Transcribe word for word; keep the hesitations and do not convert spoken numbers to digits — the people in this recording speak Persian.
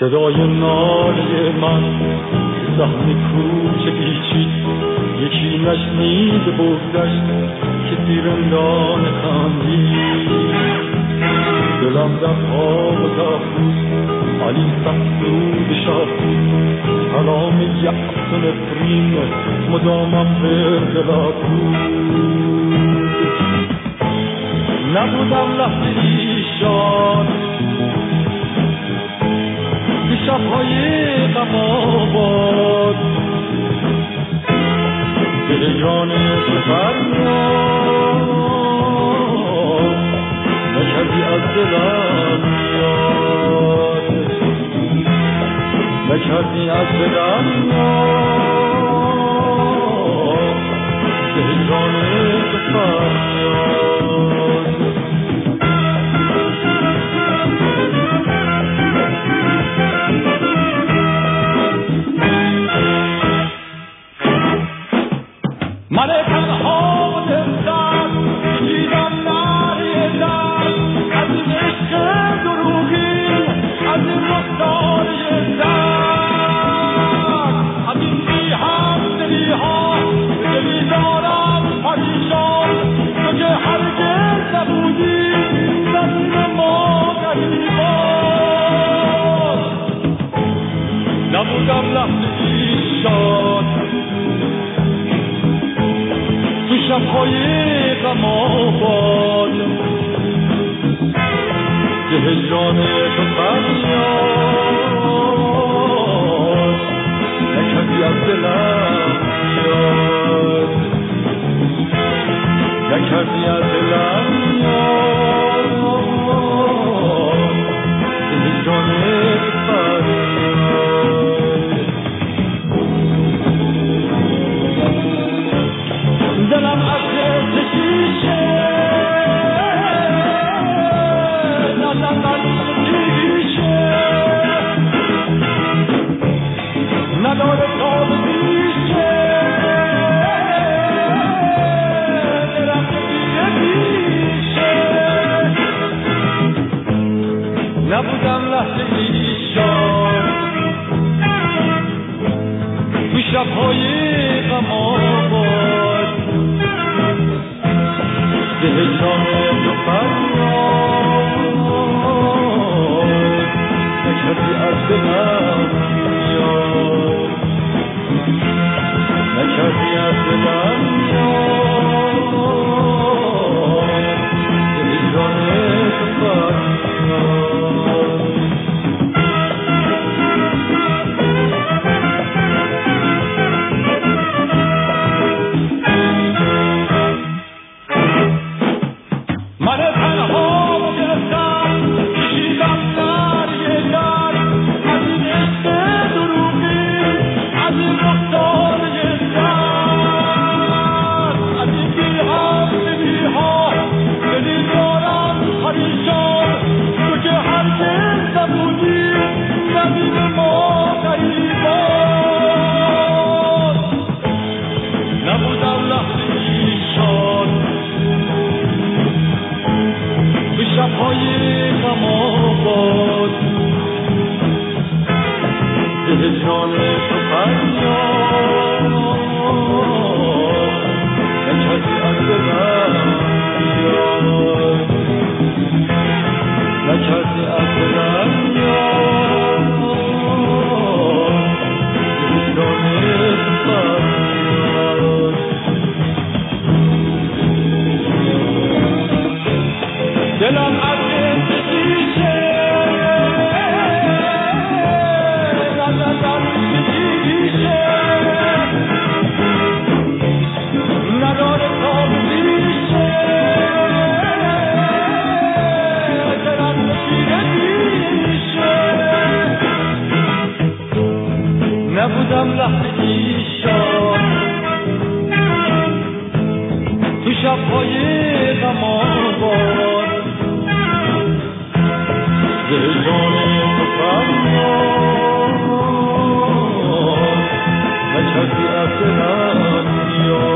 صدای ناله من صحن کوچه پیچید، یکی نشنید بگذشت که تیرندان خندید. دلم در خواب و تفروز علی فقصود شب بود، کلام یأس و نفرین مدامم به دلم بود. نبودم لحظه ایشان تو شب‌های غم آباد، دل تو فریاد نکردی از دلم یاد، نکردی از دلم یاد، دل تو فریاد. من تنها و دلسر کشیدم نعره در از این عشق دروغین، از این رفتار زن، از این بی‌هم دلی ها دلی دارم پریشان، تو که هرگز نبودی زمین ما گریبان. نبودم لحظه ایشان تو شب‌های غم آباد، که هجران تو فریاد نکردی از دلم یاد، نکردی از دلم یاد، که هجران تو فریاد. دلم از خیلی شیشه ندارم پیشه، نداره تاب پیشه، دلم پیشه پیشه. نبودم لحظه ایشان تو شب‌های غم آباد، به هجران تو فریاد نکردی از دلم یاد، نکردی از دلم یاد، به هجران تو فریاد. من تنها و گرفتم کشیدم نعره در از این عشق دروغین، از این رفتار زن، از این بی‌هم دلی ها دلی دارم پریشان، تو که هرگز نبودی زمین ما غریبان. نبودم لحظه ایشان تو شب‌های غم آباد، به هجران تو فریاد نکردی از دلم یاد، نکردی از دلم یاد، به هجران تو فریاد. دلم از شیشه ندارم پیشه، نداره تاب پیشه، دلم پیشه پیشه. نبودم لحظه ایشان تو شب‌های غم آباد، هجران تو فریاد نکردی از دلم یاد،